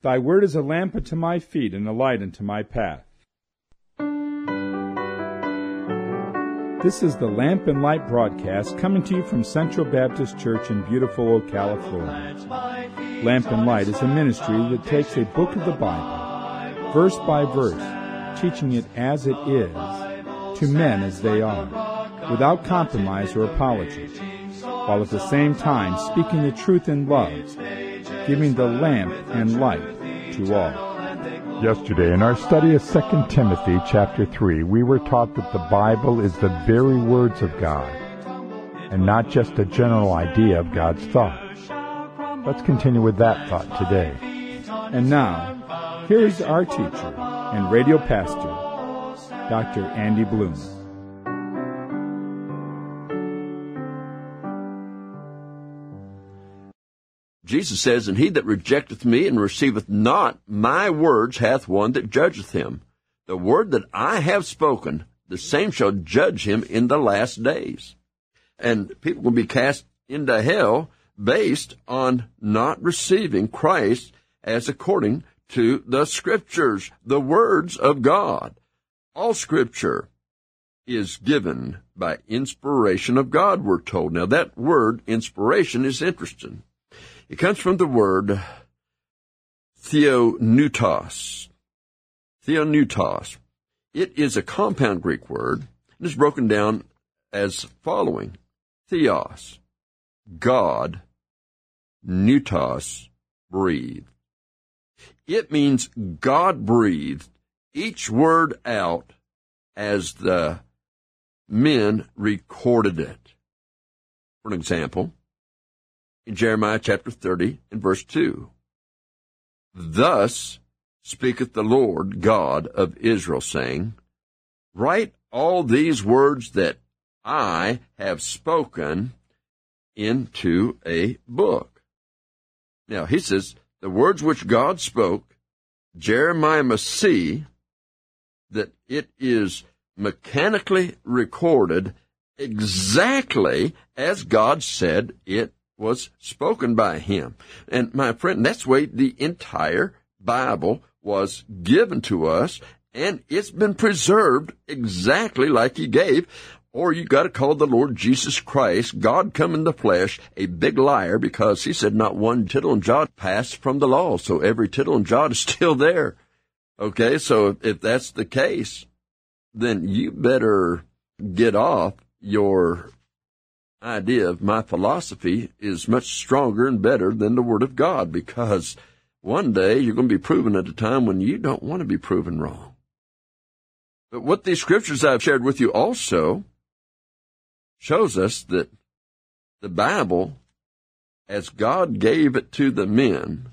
Thy word is a lamp unto my feet and a light unto my path. This is the Lamp and Light broadcast coming to you from Central Baptist Church in beautiful Ocala, Florida. Lamp and Light is a ministry that takes a book of the Bible, verse by verse, teaching it as it is, to men as they are, without compromise or apology, while at the same time speaking the truth in love, giving the lamp and light to all. Yesterday, in our study of 2 Timothy chapter 3, we were taught that the Bible is the very words of God, and not just a general idea of God's thoughts. Let's continue with that thought today. And now, here is our teacher and radio pastor, Dr. Andy Bloom. Jesus says, And he that rejecteth me and receiveth not my words hath one that judgeth him. The word that I have spoken, the same shall judge him in the last days. And people will be cast into hell based on not receiving Christ as according to the Scriptures, the words of God. All Scripture is given by inspiration of God, we're told. Now, that word, inspiration, is interesting. It comes from the word theopneustos. Theopneustos. It is a compound Greek word, and is broken down as following. Theos, God, pneutos, breathed. It means God breathed each word out as the men recorded it. For an example, in Jeremiah chapter 30 and verse 2, Thus speaketh the Lord God of Israel, saying, Write all these words that I have spoken into a book. Now, he says, the words which God spoke, Jeremiah must see that it is mechanically recorded exactly as God said it was spoken by him. And my friend, that's the way the entire Bible was given to us, and it's been preserved exactly like he gave. Or you got to call the Lord Jesus Christ, God come in the flesh, a big liar, because he said not one tittle and jot passed from the law. So every tittle and jot is still there. Okay, so if that's the case, then you better get off your idea of my philosophy is much stronger and better than the Word of God, because one day you're going to be proven at a time when you don't want to be proven wrong. But what these scriptures I've shared with you also shows us that the Bible, as God gave it to the men,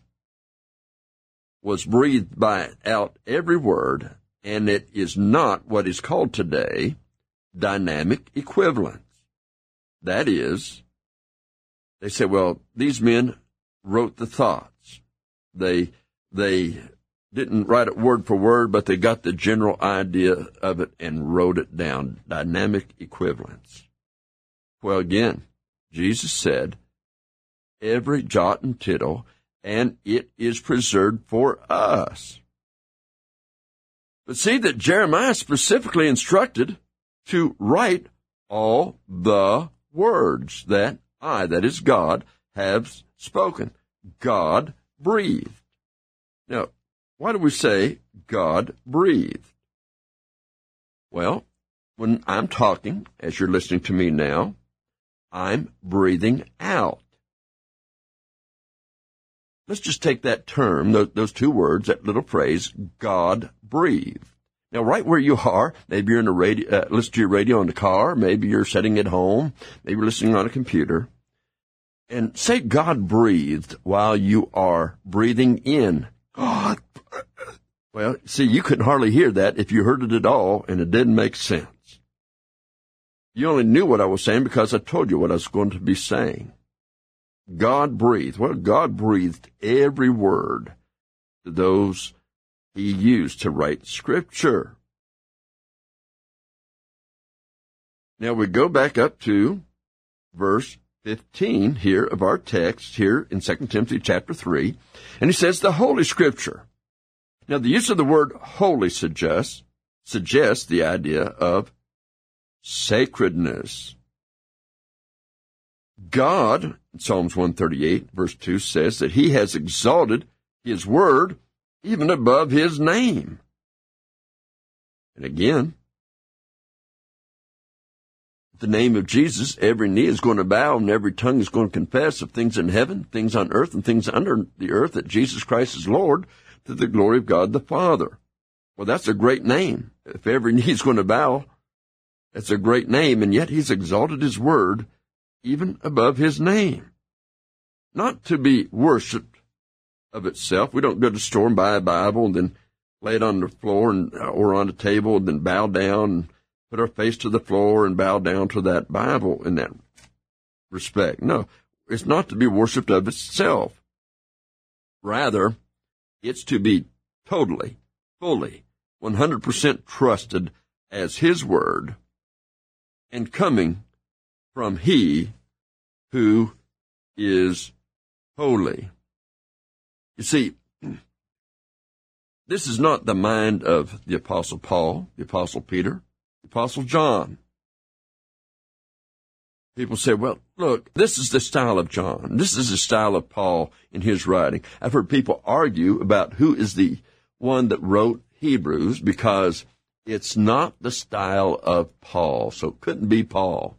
was breathed by out every word, and it is not what is called today dynamic equivalence. That is, they say, well, these men wrote the thoughts. They didn't write it word for word, but they got the general idea of it and wrote it down. Dynamic equivalence. Well, again, Jesus said, every jot and tittle, and it is preserved for us. But see that Jeremiah specifically instructed to write all the words that I, that is God, have spoken. God breathed. Now, why do we say God breathed? Well, when I'm talking, as you're listening to me now, I'm breathing out. Let's just take that term, those two words, that little phrase, God breathed. Now, right where you are, maybe you're in a radio, listen to your radio in the car, maybe you're sitting at home, maybe you're listening on a computer, and say God breathed while you are breathing in. God. Well, see, you couldn't hardly hear that if you heard it at all, and it didn't make sense. You only knew what I was saying because I told you what I was going to be saying. God breathed. Well, God breathed every word to those he used to write Scripture. Now we go back up to verse 15 here of our text here in 2 Timothy chapter 3. And he says, the Holy Scripture. Now, the use of the word holy suggests the idea of sacredness. God, in Psalms 138, verse 2, says that he has exalted his word even above his name. And again, the name of Jesus, every knee is going to bow and every tongue is going to confess of things in heaven, things on earth, and things under the earth, that Jesus Christ is Lord, to the glory of God the Father. Well, that's a great name. If every knee is going to bow, that's a great name, and yet he's exalted his word even above his name. Not to be worshipped of itself. We don't go to the store and buy a Bible and then lay it on the floor or on the table and then bow down and put our face to the floor and bow down to that Bible in that respect. No, it's not to be worshipped of itself. Rather, it's to be totally, fully, 100% trusted as his word and coming from he who is holy. You see, this is not the mind of the Apostle Paul, the Apostle Peter, the Apostle John. People say, well, look, this is the style of John. This is the style of Paul in his writing. I've heard people argue about who is the one that wrote Hebrews because it's not the style of Paul, so it couldn't be Paul.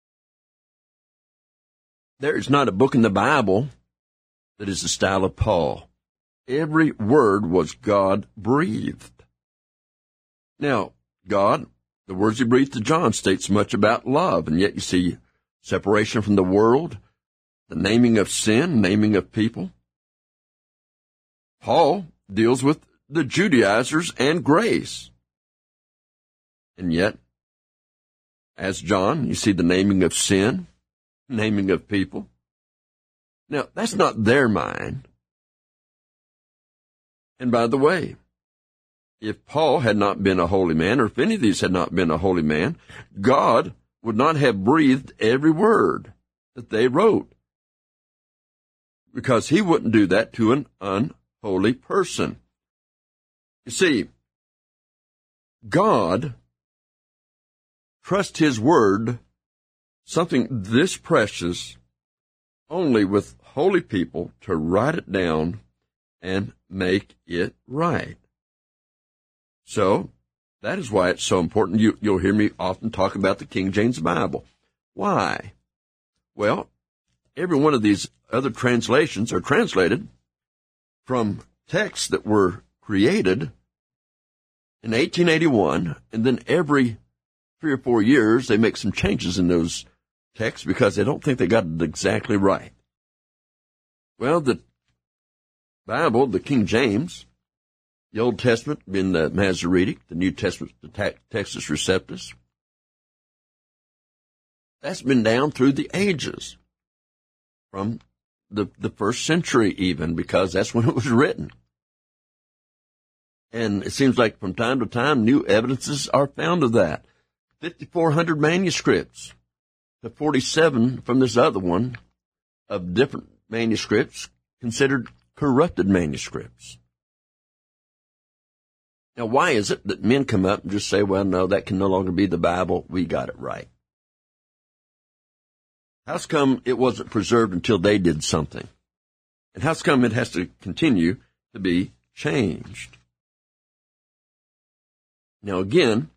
There is not a book in the Bible that is the style of Paul. Every word was God-breathed. Now, God, the words he breathed to John, states much about love, and yet you see separation from the world, the naming of sin, naming of people. Paul deals with the Judaizers and grace. And yet, as John, you see the naming of sin, naming of people. Now, that's not their mind. And by the way, if Paul had not been a holy man, or if any of these had not been a holy man, God would not have breathed every word that they wrote, because he wouldn't do that to an unholy person. You see, God trusts his word, something this precious, only with holy people to write it down and make it right. So, that is why it's so important. You'll hear me often talk about the King James Bible. Why? Well, every one of these other translations are translated from texts that were created in 1881, and then every 3 or 4 years they make some changes in those texts because they don't think they got it exactly right. Well, the Bible, the King James, the Old Testament being the Masoretic, the New Testament, the Textus Receptus, that's been down through the ages, from the first century even, because that's when it was written. And it seems like from time to time new evidences are found of that. 5,400 manuscripts to 47 from this other one of different manuscripts considered corrupted manuscripts. Now, why is it that men come up and just say, well, no, that can no longer be the Bible. We got it right. How's come it wasn't preserved until they did something? And how's come it has to continue to be changed? Now, again,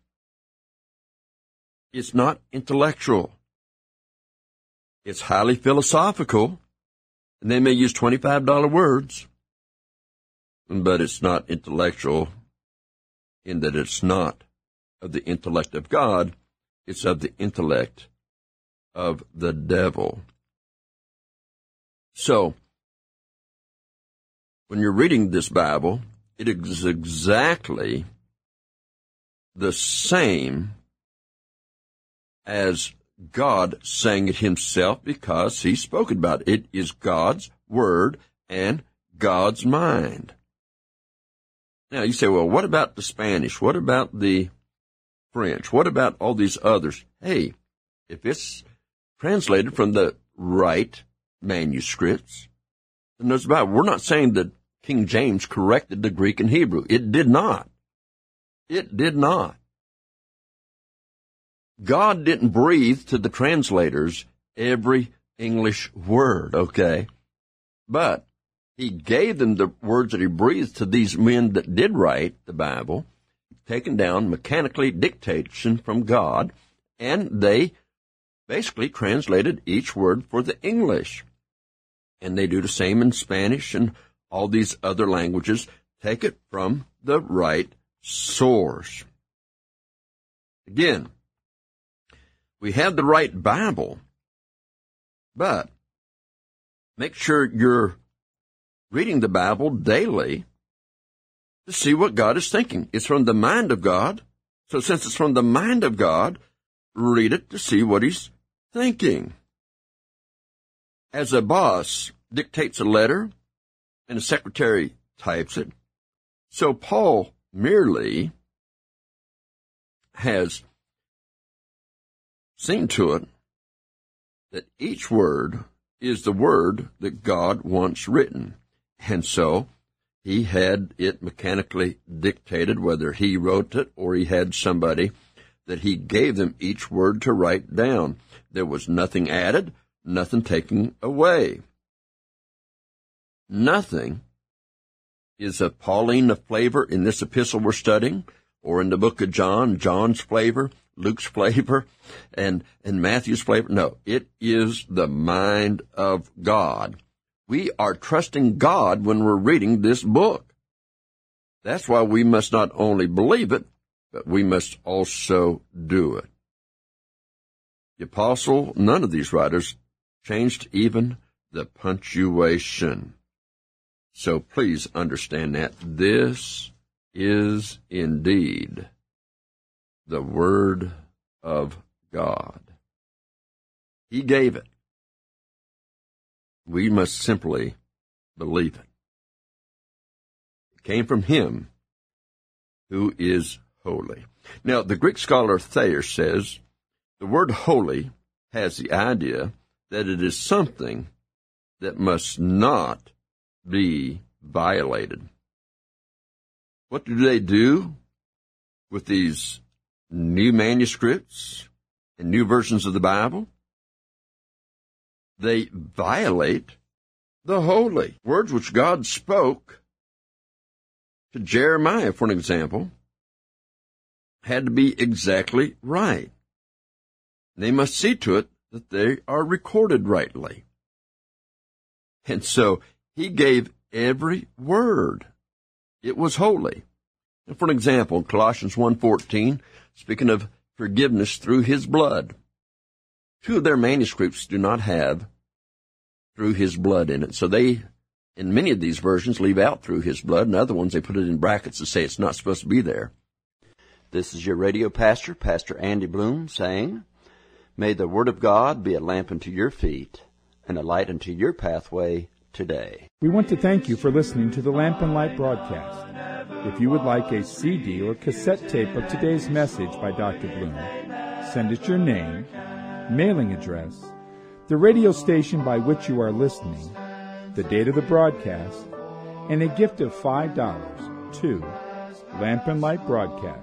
it's not intellectual. It's highly philosophical, and they may use $25 words, but it's not intellectual in that it's not of the intellect of God, it's of the intellect of the devil. So, when you're reading this Bible, it is exactly the same as God saying it himself, because he spoke about it. It is God's word and God's mind. Now, you say, well, what about the Spanish? What about the French? What about all these others? Hey, if it's translated from the right manuscripts than those of the Bible. We're not saying that King James corrected the Greek and Hebrew. It did not. It did not. God didn't breathe to the translators every English word, okay? But he gave them the words that he breathed to these men that did write the Bible, taken down mechanically dictation from God, and they basically translated each word for the English. And they do the same in Spanish and all these other languages. Take it from the right source. Again, we have the right Bible, but make sure you're reading the Bible daily to see what God is thinking. It's from the mind of God. So since it's from the mind of God, read it to see what he's thinking. As a boss dictates a letter and a secretary types it, so Paul merely has seen to it that each word is the word that God wants written. And so he had it mechanically dictated, whether he wrote it or he had somebody that he gave them each word to write down. There was nothing added, nothing taken away. Nothing is a Pauline flavor in this epistle we're studying, or in the book of John, John's flavor, Luke's flavor, and Matthew's flavor. No, it is the mind of God. We are trusting God when we're reading this book. That's why we must not only believe it, but we must also do it. The apostle, none of these writers changed even the punctuation. So please understand that this is indeed the Word of God. He gave it. We must simply believe it. It came from Him who is holy. Now, the Greek scholar Thayer says the word holy has the idea that it is something that must not be violated. What do they do with these new manuscripts and new versions of the Bible? They violate the holy. Words which God spoke to Jeremiah, for an example, had to be exactly right. They must see to it that they are recorded rightly. And so he gave every word. It was holy. And for an example, Colossians 1:14, speaking of forgiveness through his blood, two of their manuscripts do not have through his blood in it. So they, in many of these versions, leave out through his blood, and other ones they put it in brackets to say it's not supposed to be there. This is your radio pastor, Pastor Andy Bloom, saying, may the Word of God be a lamp unto your feet and a light unto your pathway today. We want to thank you for listening to the Lamp and Light broadcast. If you would like a CD or cassette tape of today's message by Dr. Bloom, send us your name, mailing address, the radio station by which you are listening, the date of the broadcast, and a gift of $5 to Lamp and Light Broadcast,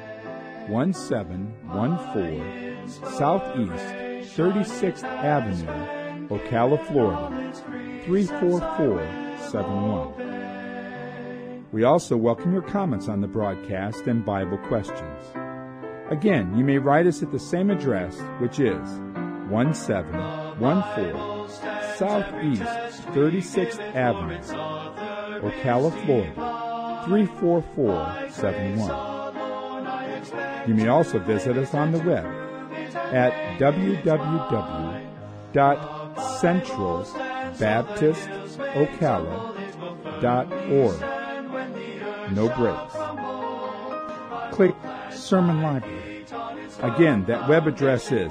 1714 Southeast 36th Avenue, Ocala, Florida, 34471. We also welcome your comments on the broadcast and Bible questions. Again, you may write us at the same address, which is 1714 Southeast 36th Avenue, Ocala, Florida, 34471. You may also visit us on the web at www.centralbaptistocala.org. No breaks. Click Sermon Library. Again, that web address is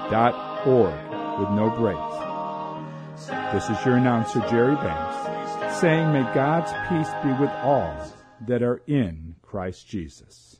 www.centralbaptistocala.org with no breaks. This is your announcer, Jerry Banks, saying, may God's peace be with all that are in Christ Jesus.